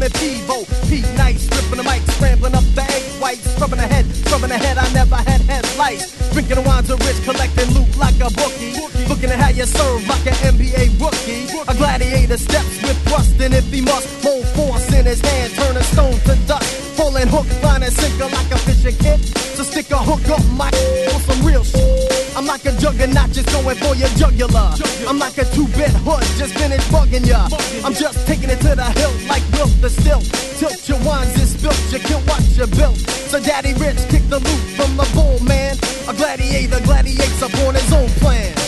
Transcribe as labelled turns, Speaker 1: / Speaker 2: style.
Speaker 1: me Pivo. Pete Nice, stripping the mic, scrambling up the egg whites, scrubbing ahead, I never had headlights. Drinking the wines of rich, collecting loot like a bookie. Looking at how you serve like an NBA rookie. A gladiator steps with thrust, and if he must, hold force in his hand, turning stone to dust. Pulling hook, line, and sinker like a fishing kit. So stick a hook up my for some real shit. I'm like a juggernaut, just going for your jugular. I'm like a two-bit hood, just finished bugging ya. I'm just taking it to the hilt like Wilt the Stilt. Tilt your wines and spilt, you kill what you built. So Daddy Rich kicked the loot from the bull, man. A gladiator gladiates upon his own plan.